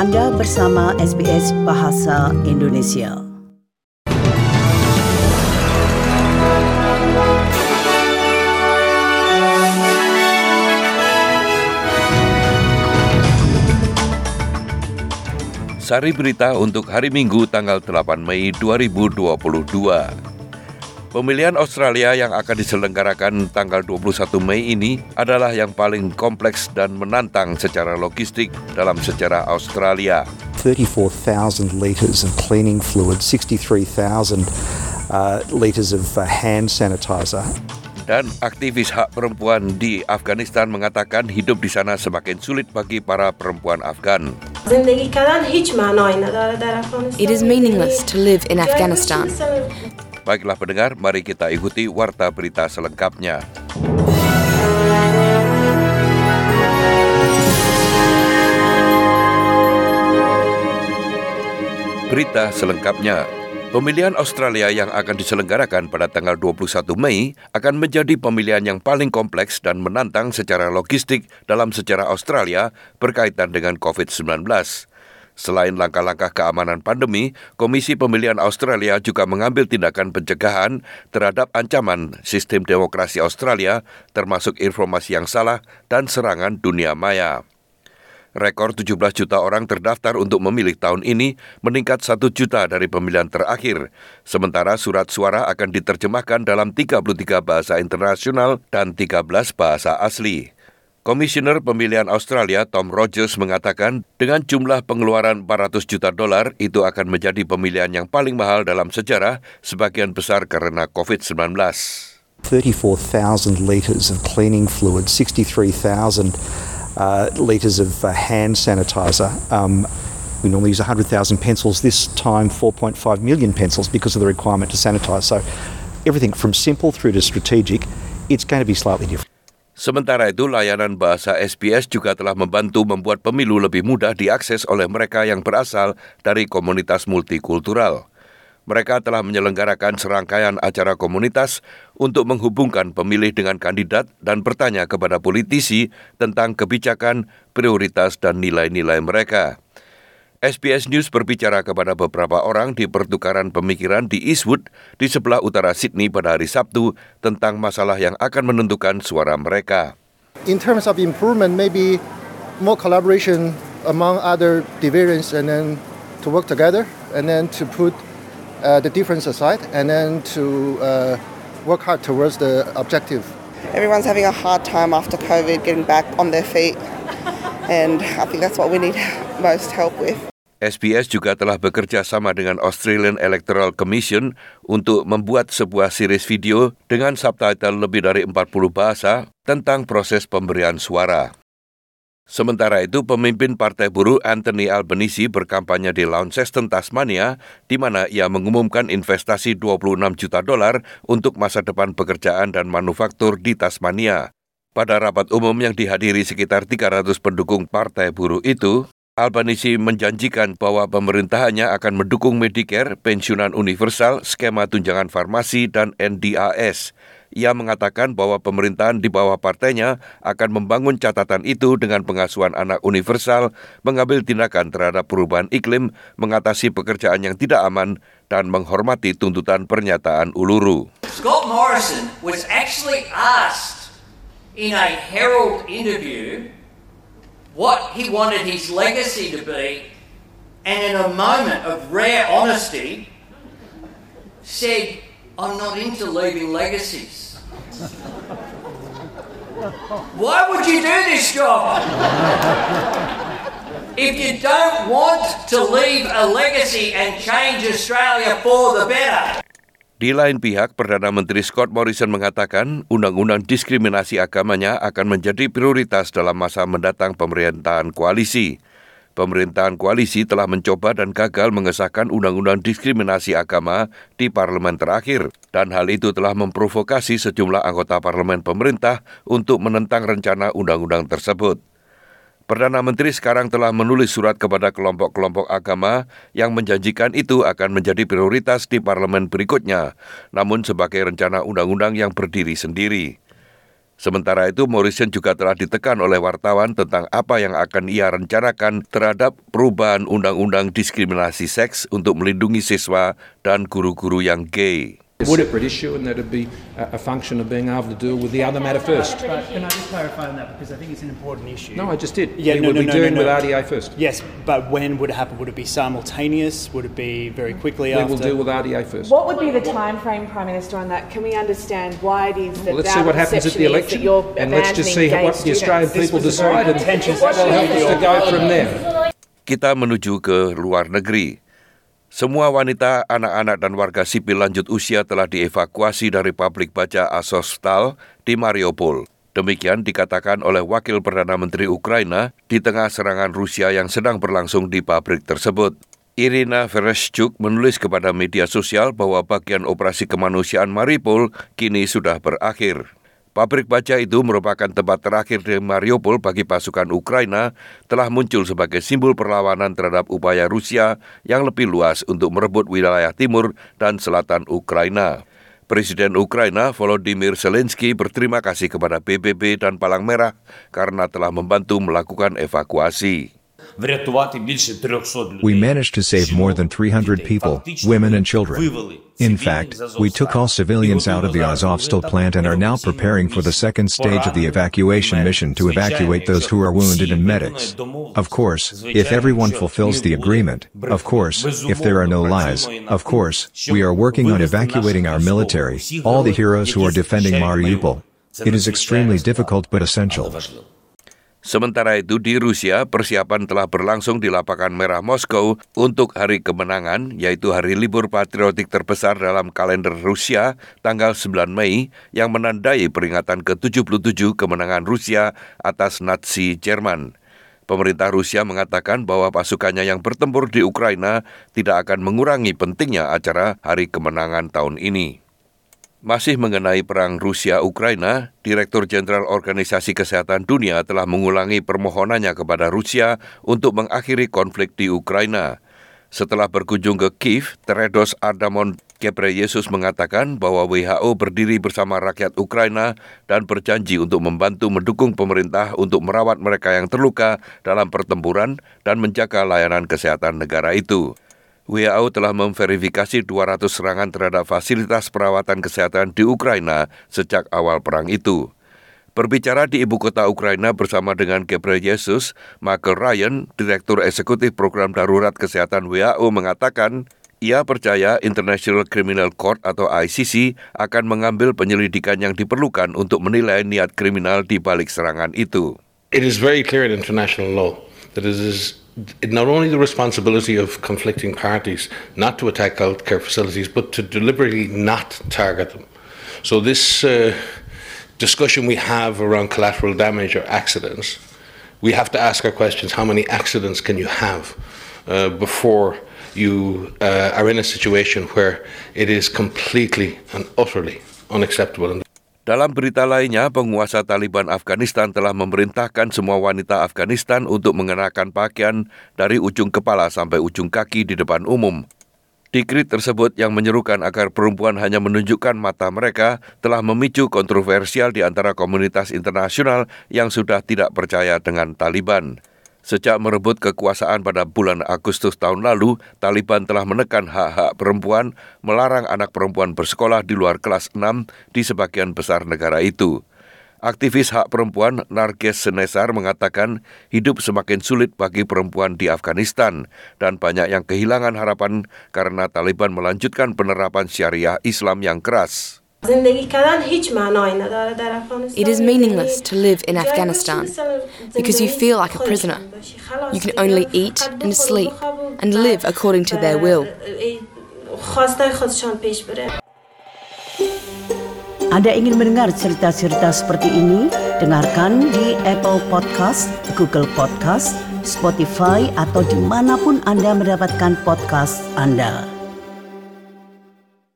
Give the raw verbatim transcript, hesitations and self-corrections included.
Anda bersama S B S Bahasa Indonesia. Sari berita untuk hari Minggu tanggal delapan Mei dua ribu dua puluh dua. Pemilihan Australia yang akan diselenggarakan tanggal dua puluh satu Mei ini adalah yang paling kompleks dan menantang secara logistik dalam sejarah Australia. thirty-four thousand litres of cleaning fluid, sixty-three thousand uh, litres of uh, hand sanitizer. Dan aktivis hak perempuan di Afghanistan mengatakan hidup di sana semakin sulit bagi para perempuan Afgan. It is meaningless to live in Afghanistan. Baiklah pendengar, mari kita ikuti warta berita selengkapnya. Berita selengkapnya. Pemilihan Australia yang akan diselenggarakan pada tanggal dua puluh satu Mei akan menjadi pemilihan yang paling kompleks dan menantang secara logistik dalam sejarah Australia berkaitan dengan covid sembilan belas. Selain langkah-langkah keamanan pandemi, Komisi Pemilihan Australia juga mengambil tindakan pencegahan terhadap ancaman sistem demokrasi Australia, termasuk informasi yang salah dan serangan dunia maya. Rekor tujuh belas juta orang terdaftar untuk memilih tahun ini meningkat satu juta dari pemilihan terakhir. Sementara surat suara akan diterjemahkan dalam tiga puluh tiga bahasa internasional dan tiga belas bahasa asli. Komisioner Pemilihan Australia Tom Rogers mengatakan dengan jumlah pengeluaran empat ratus juta dolar itu akan menjadi pemilihan yang paling mahal dalam sejarah, sebagian besar karena covid sembilan belas. thirty-four thousand litres of cleaning fluid, sixty-three thousand uh, litres of uh, hand sanitizer. Um, we normally use one hundred thousand pencils, this time four point five million pencils because of the requirement to sanitise. So everything from simple through to strategic, it's going to be slightly different. Sementara itu, layanan bahasa S B S juga telah membantu membuat pemilu lebih mudah diakses oleh mereka yang berasal dari komunitas multikultural. Mereka telah menyelenggarakan serangkaian acara komunitas untuk menghubungkan pemilih dengan kandidat dan bertanya kepada politisi tentang kebijakan, prioritas, dan nilai-nilai mereka. S B S News berbicara kepada beberapa orang di pertukaran pemikiran di Eastwood di sebelah utara Sydney pada hari Sabtu tentang masalah yang akan menentukan suara mereka. In terms of improvement, maybe more collaboration among other divisions and then to work together and then to put uh, the difference aside and then to uh, work hard towards the objective. Everyone's having a hard time after COVID getting back on their feet, and I think that's what we need most help with. S B S juga telah bekerja sama dengan Australian Electoral Commission untuk membuat sebuah series video dengan subtitle lebih dari empat puluh bahasa tentang proses pemberian suara. Sementara itu, pemimpin Partai Buruh Anthony Albanese berkampanye di Launceston, Tasmania, di mana ia mengumumkan investasi dua puluh enam juta dolar untuk masa depan pekerjaan dan manufaktur di Tasmania. Pada rapat umum yang dihadiri sekitar tiga ratus pendukung Partai Buruh itu, Albanese menjanjikan bahwa pemerintahannya akan mendukung Medicare, pensiunan universal, skema tunjangan farmasi, dan N D I S. Ia mengatakan bahwa pemerintahan di bawah partainya akan membangun catatan itu dengan pengasuhan anak universal, mengambil tindakan terhadap perubahan iklim, mengatasi pekerjaan yang tidak aman, dan menghormati tuntutan pernyataan Uluru. Scott Morrison was actually asked in a Herald interview what he wanted his legacy to be, and in a moment of rare honesty said, "I'm not into leaving legacies." Why would you do this job? If you don't want to leave a legacy and change Australia for the better. Di lain pihak, Perdana Menteri Scott Morrison mengatakan undang-undang diskriminasi agamanya akan menjadi prioritas dalam masa mendatang pemerintahan koalisi. Pemerintahan koalisi telah mencoba dan gagal mengesahkan undang-undang diskriminasi agama di parlemen terakhir, dan hal itu telah memprovokasi sejumlah anggota parlemen pemerintah untuk menentang rencana undang-undang tersebut. Perdana Menteri sekarang telah menulis surat kepada kelompok-kelompok agama yang menjanjikan itu akan menjadi prioritas di parlemen berikutnya, namun sebagai rencana undang-undang yang berdiri sendiri. Sementara itu, Morrison juga telah ditekan oleh wartawan tentang apa yang akan ia rencanakan terhadap perubahan undang-undang diskriminasi seks untuk melindungi siswa dan guru-guru yang gay. Would it separate issue and that would be a function of being able to deal with the other matter first? But can I just clarify on that because I think it's an important issue. No, I just did. Yeah, we no, would no, be no, doing no, no. with R D A first. Yes, but when would it happen? Would it be simultaneous? Would it be very quickly we after? We will deal with R D A first. What would be the time frame, Prime Minister, on that? Can we understand why it is that well, let's see what happens at the election, and let's just see what the Australian people decide, and that'll help us to go from there. Kita menuju ke luar negeri. Semua wanita, anak-anak dan warga sipil lanjut usia telah dievakuasi dari pabrik baja Azovstal di Mariupol. Demikian dikatakan oleh Wakil Perdana Menteri Ukraina di tengah serangan Rusia yang sedang berlangsung di pabrik tersebut. Irina Vereshchuk menulis kepada media sosial bahwa bagian operasi kemanusiaan Mariupol kini sudah berakhir. Pabrik baja itu merupakan tempat terakhir di Mariupol bagi pasukan Ukraina, telah muncul sebagai simbol perlawanan terhadap upaya Rusia yang lebih luas untuk merebut wilayah timur dan selatan Ukraina. Presiden Ukraina Volodymyr Zelensky berterima kasih kepada P B B dan Palang Merah karena telah membantu melakukan evakuasi. We managed to save more than three hundred people, women and children. In fact, we took all civilians out of the Azovstal plant and are now preparing for the second stage of the evacuation mission to evacuate those who are wounded and medics. Of course, if everyone fulfills the agreement, of course, if there are no lies, of course, we are working on evacuating our military, all the heroes who are defending Mariupol. It is extremely difficult but essential. Sementara itu di Rusia, persiapan telah berlangsung di Lapangan Merah Moskow untuk Hari Kemenangan, yaitu hari libur patriotik terbesar dalam kalender Rusia, tanggal sembilan Mei, yang menandai peringatan ke tujuh puluh tujuh kemenangan Rusia atas Nazi Jerman. Pemerintah Rusia mengatakan bahwa pasukannya yang bertempur di Ukraina tidak akan mengurangi pentingnya acara Hari Kemenangan tahun ini. Masih mengenai perang Rusia-Ukraina, Direktur Jenderal Organisasi Kesehatan Dunia telah mengulangi permohonannya kepada Rusia untuk mengakhiri konflik di Ukraina. Setelah berkunjung ke Kiev, Tedros Adhanom Ghebreyesus mengatakan bahwa W H O berdiri bersama rakyat Ukraina dan berjanji untuk membantu mendukung pemerintah untuk merawat mereka yang terluka dalam pertempuran dan menjaga layanan kesehatan negara itu. W H O telah memverifikasi dua ratus serangan terhadap fasilitas perawatan kesehatan di Ukraina sejak awal perang itu. Berbicara di ibu kota Ukraina bersama dengan Ghebreyesus, Michael Ryan, Direktur Eksekutif Program Darurat Kesehatan W H O mengatakan, ia percaya International Criminal Court atau I C C akan mengambil penyelidikan yang diperlukan untuk menilai niat kriminal di balik serangan itu. It is very clear in international law that it is not only the responsibility of conflicting parties not to attack healthcare facilities, but to deliberately not target them. So this uh, discussion we have around collateral damage or accidents, we have to ask our questions, how many accidents can you have uh, before you uh, are in a situation where it is completely and utterly unacceptable. Dalam berita lainnya, penguasa Taliban Afghanistan telah memerintahkan semua wanita Afghanistan untuk mengenakan pakaian dari ujung kepala sampai ujung kaki di depan umum. Dekret tersebut yang menyerukan agar perempuan hanya menunjukkan mata mereka telah memicu kontroversial di antara komunitas internasional yang sudah tidak percaya dengan Taliban. Sejak merebut kekuasaan pada bulan Agustus tahun lalu, Taliban telah menekan hak-hak perempuan, melarang anak perempuan bersekolah di luar kelas enam di sebagian besar negara itu. Aktivis hak perempuan Narges Senesar mengatakan hidup semakin sulit bagi perempuan di Afghanistan dan banyak yang kehilangan harapan karena Taliban melanjutkan penerapan syariah Islam yang keras. It is meaningless to live in Afghanistan because you feel like a prisoner. You can only eat and sleep and live according to their will. Anda ingin mendengar cerita-cerita seperti ini? Dengarkan di Apple Podcast, Google Podcast, Spotify, atau dimanapun Anda mendapatkan podcast Anda.